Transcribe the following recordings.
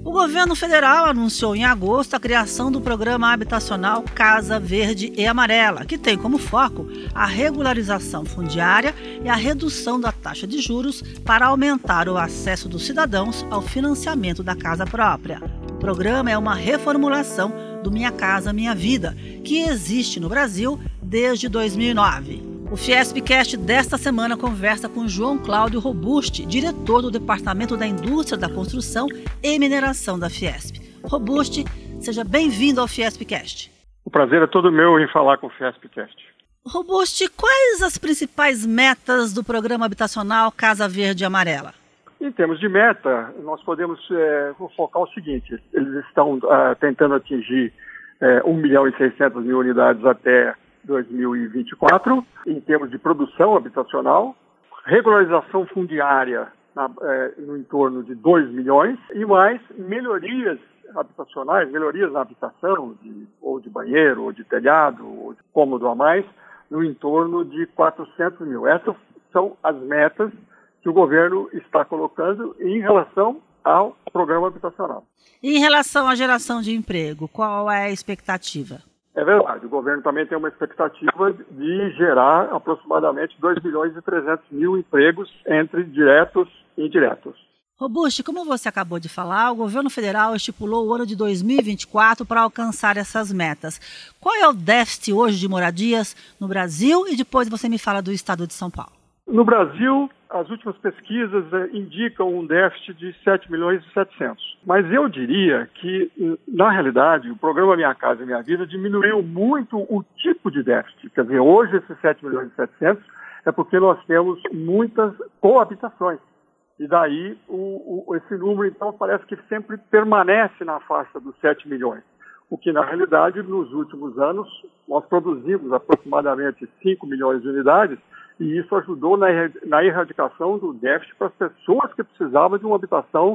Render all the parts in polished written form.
O governo federal anunciou em agosto a criação do programa habitacional Casa Verde e Amarela, que tem como foco a regularização fundiária e a redução da taxa de juros para aumentar o acesso dos cidadãos ao financiamento da casa própria. O programa é uma reformulação do Minha Casa Minha Vida, que existe no Brasil desde 2009. O Fiespcast desta semana conversa com João Cláudio Robusti, diretor do Departamento da Indústria da Construção e Mineração da Fiesp. Robusti, seja bem-vindo ao Fiespcast. O prazer é todo meu em falar com o Fiespcast. Robusti, quais as principais metas do programa habitacional Casa Verde e Amarela? Em termos de meta, nós podemos focar o seguinte: eles estão tentando atingir 1.600.000 unidades até 2024, em termos de produção habitacional, regularização fundiária no entorno de 2 milhões e mais melhorias habitacionais, melhorias na habitação, ou de banheiro, ou de telhado, ou de cômodo a mais, no entorno de 400 mil. Essas são as metas que o governo está colocando em relação ao programa habitacional. E em relação à geração de emprego, qual é a expectativa? É verdade, o governo também tem uma expectativa de gerar aproximadamente 2.300.000 empregos entre diretos e indiretos. Robusti, como você acabou de falar, o governo federal estipulou o ano de 2024 para alcançar essas metas. Qual é o déficit hoje de moradias no Brasil? E depois você me fala do estado de São Paulo. No Brasil, as últimas pesquisas indicam um déficit de 7.700.000. Mas eu diria que, na realidade, o programa Minha Casa Minha Vida diminuiu muito o tipo de déficit. Quer dizer, hoje esses 7.700.000 é porque nós temos muitas coabitações. E daí esse número, então, parece que sempre permanece na faixa dos 7 milhões. O que, na realidade, nos últimos anos, nós produzimos aproximadamente 5 milhões de unidades, e isso ajudou na erradicação do déficit para as pessoas que precisavam de uma habitação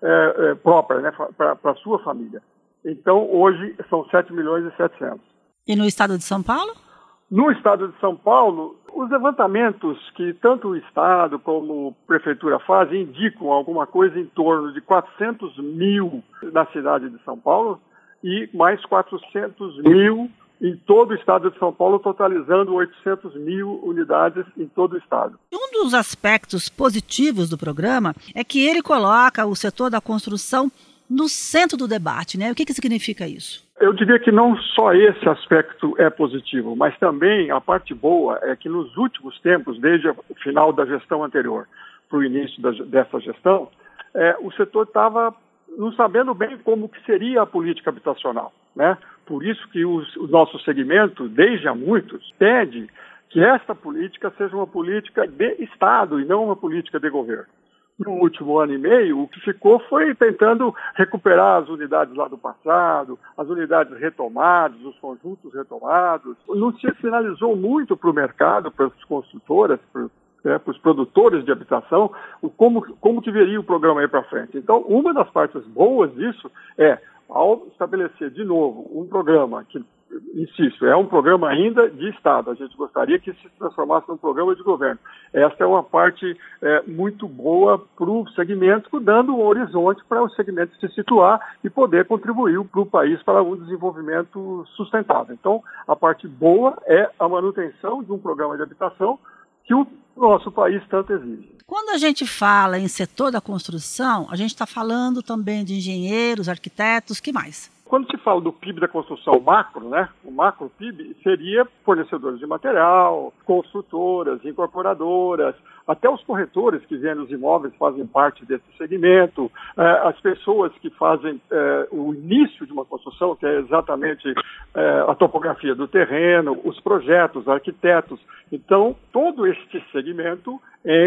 própria, né, para a sua família. Então, hoje, são 7.700.000. E no estado de São Paulo? No estado de São Paulo, os levantamentos que tanto o Estado como a Prefeitura fazem indicam alguma coisa em torno de 400 mil na cidade de São Paulo e mais 400 mil em todo o estado de São Paulo, totalizando 800 mil unidades em todo o estado. Um dos aspectos positivos do programa é que ele coloca o setor da construção no centro do debate, né? O que significa isso? Eu diria que não só esse aspecto é positivo, mas também a parte boa é que nos últimos tempos, desde o final da gestão anterior para o início dessa gestão, o setor estava não sabendo bem como que seria a política habitacional, né? Por isso que o nosso segmento, desde há muitos, pede que esta política seja uma política de Estado e não uma política de governo. No último ano e meio, o que ficou foi tentando recuperar as unidades lá do passado, as unidades retomadas, os conjuntos retomados. Não se sinalizou muito para o mercado, para as construtoras, para os produtores de habitação, como que viria o programa aí para frente. Então, uma das partes boas disso é, ao estabelecer de novo um programa que, insisto, é um programa ainda de Estado, a gente gostaria que se transformasse num programa de governo. Esta é uma parte muito boa para o segmento, dando um horizonte para o segmento se situar e poder contribuir para o país para um desenvolvimento sustentável. Então, a parte boa é a manutenção de um programa de habitação que o nosso país tanto exige. Quando a gente fala em setor da construção, a gente está falando também de engenheiros, arquitetos, que mais? Quando se fala do PIB da construção macro, né, o macro PIB seria fornecedores de material, construtoras, incorporadoras, até os corretores que vendem os imóveis fazem parte desse segmento, as pessoas que fazem o início de uma construção, que é exatamente a topografia do terreno, os projetos, arquitetos. Então, todo este segmento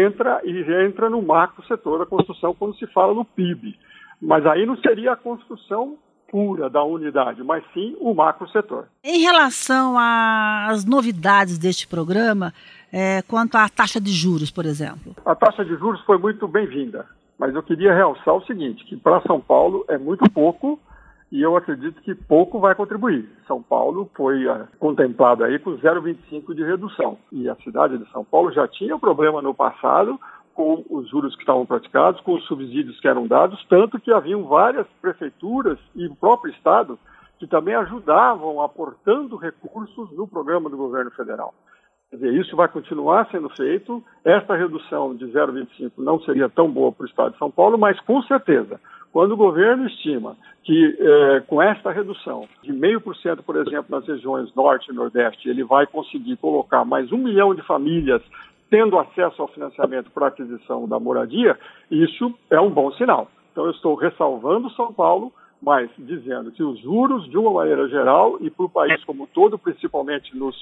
entra no macro setor da construção quando se fala no PIB. Mas aí não seria a construção pura da unidade, mas sim o macro setor. Em relação às novidades deste programa, quanto à taxa de juros, por exemplo? A taxa de juros foi muito bem-vinda, mas eu queria realçar o seguinte, que para São Paulo é muito pouco e eu acredito que pouco vai contribuir. São Paulo foi contemplado aí com 0,25 de redução e a cidade de São Paulo já tinha problema no passado com os juros que estavam praticados, com os subsídios que eram dados, tanto que haviam várias prefeituras e o próprio Estado que também ajudavam aportando recursos no programa do governo federal. Quer dizer, isso vai continuar sendo feito. Esta redução de 0,25 não seria tão boa para o Estado de São Paulo, mas com certeza, quando o governo estima que com esta redução de 0,5%, por exemplo, nas regiões Norte e Nordeste, ele vai conseguir colocar mais 1 milhão de famílias tendo acesso ao financiamento para a aquisição da moradia, isso é um bom sinal. Então eu estou ressalvando São Paulo, mas dizendo que os juros, de uma maneira geral, e para o país como um todo, principalmente nos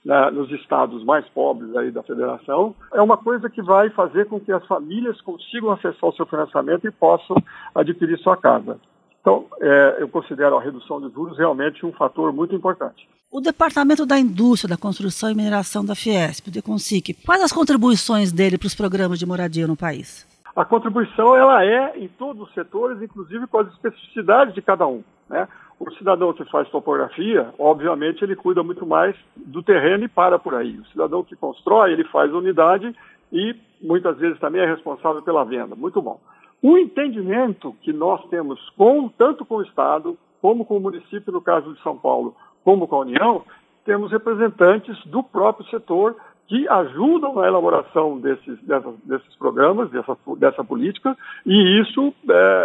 estados mais pobres aí da federação, é uma coisa que vai fazer com que as famílias consigam acessar o seu financiamento e possam adquirir sua casa. Então, eu considero a redução de juros realmente um fator muito importante. O Departamento da Indústria, da Construção e Mineração da Fiesp, o DECONSIC, quais as contribuições dele para os programas de moradia no país? A contribuição ela é em todos os setores, inclusive com as especificidades de cada um, né? O cidadão que faz topografia, obviamente, ele cuida muito mais do terreno e para por aí. O cidadão que constrói, ele faz unidade e muitas vezes também é responsável pela venda. Muito bom. O entendimento que nós temos tanto com o Estado, como com o município, no caso de São Paulo, como com a União, temos representantes do próprio setor que ajudam na elaboração desses programas, dessa política, e isso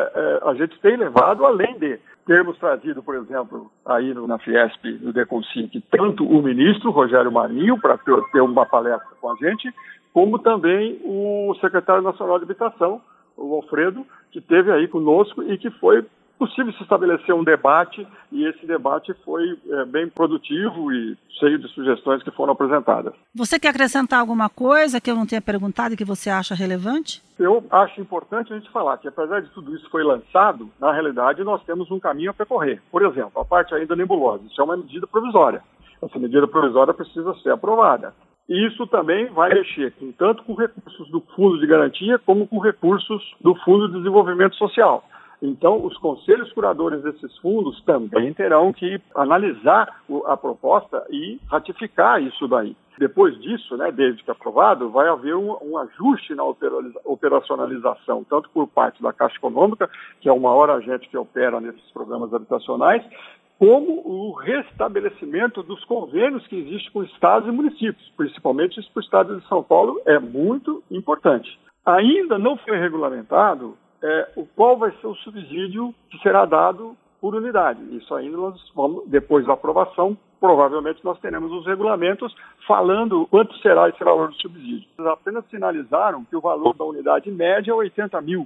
a gente tem levado além de termos trazido, por exemplo, aí na Fiesp, no DECONSIC, tanto o ministro Rogério Marinho, para ter uma palestra com a gente, como também o secretário nacional de Habitação, o Alfredo, que esteve aí conosco e que foi possível se estabelecer um debate, e esse debate foi bem produtivo e cheio de sugestões que foram apresentadas. Você quer acrescentar alguma coisa que eu não tenha perguntado e que você acha relevante? Eu acho importante a gente falar que, apesar de tudo isso foi lançado, na realidade nós temos um caminho a percorrer. Por exemplo, a parte ainda nebulosa, isso é uma medida provisória. Essa medida provisória precisa ser aprovada. E isso também vai mexer tanto com recursos do Fundo de Garantia como com recursos do Fundo de Desenvolvimento Social. Então, os conselhos curadores desses fundos também terão que analisar a proposta e ratificar isso daí. Depois disso, né, desde que aprovado, vai haver um ajuste na operacionalização, tanto por parte da Caixa Econômica, que é o maior agente que opera nesses programas habitacionais, como o restabelecimento dos convênios que existem com estados e municípios, principalmente isso para o estado de São Paulo, é muito importante. Ainda não foi regulamentado qual vai ser o subsídio que será dado por unidade. Isso ainda nós vamos, depois da aprovação, provavelmente nós teremos os regulamentos falando quanto será esse valor do subsídio. Eles apenas sinalizaram que o valor da unidade média é R$80 mil.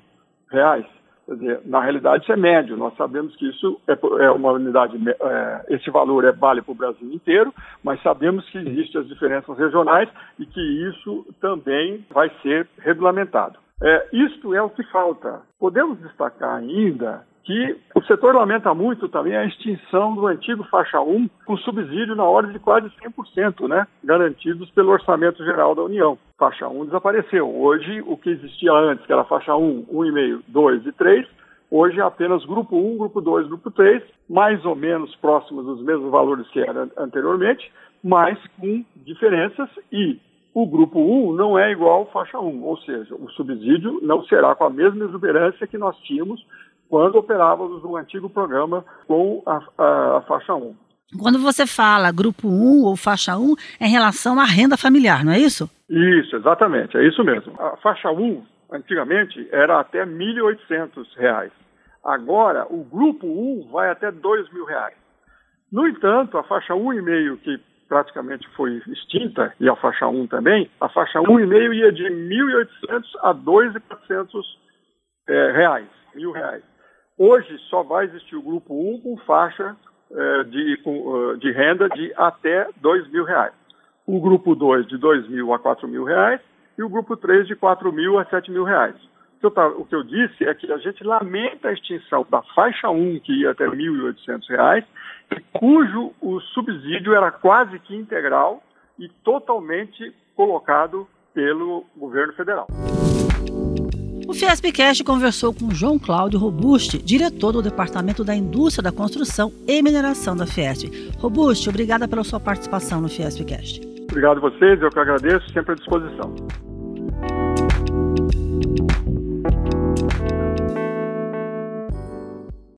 Quer dizer, na realidade isso é médio. Nós sabemos que isso é uma unidade, esse valor vale para o Brasil inteiro, mas sabemos que existem as diferenças regionais e que isso também vai ser regulamentado. Isto é o que falta. Podemos destacar ainda que o setor lamenta muito também a extinção do antigo faixa 1, com subsídio na ordem de quase 100%, né, garantidos pelo Orçamento Geral da União. Faixa 1 desapareceu. Hoje, o que existia antes, que era faixa 1, 1,5, 2 e 3, hoje é apenas grupo 1, grupo 2, grupo 3, mais ou menos próximos dos mesmos valores que era anteriormente, mas com diferenças, e o grupo 1 não é igual ao faixa 1, ou seja, o subsídio não será com a mesma exuberância que nós tínhamos quando operávamos no antigo programa com a faixa 1. Quando você fala grupo 1 ou faixa 1, é em relação à renda familiar, não é isso? Isso, exatamente, é isso mesmo. A faixa 1, antigamente, era até R$ 1.800. Agora, o grupo 1 vai até R$ 2.000. No entanto, a faixa 1,5, que praticamente foi extinta, e a faixa 1 também, a faixa 1,5 ia de R$ 1.800 a R$ 2.400. R$1.000. Hoje só vai existir o grupo 1 com faixa de renda de até R$ 2.000. O grupo 2 de R$ 2.000 a R$ 4.000 e o grupo 3 de R$ 4.000 a R$ 7.000. O que eu disse é que a gente lamenta a extinção da faixa 1, que ia até R$ 1.800, cujo o subsídio era quase que integral e totalmente colocado pelo governo federal. O Fiespcast conversou com João Cláudio Robusti, diretor do Departamento da Indústria da Construção e Mineração da Fiesp. Robusti, obrigada pela sua participação no Fiespcast. Obrigado a vocês, eu que agradeço, sempre à disposição.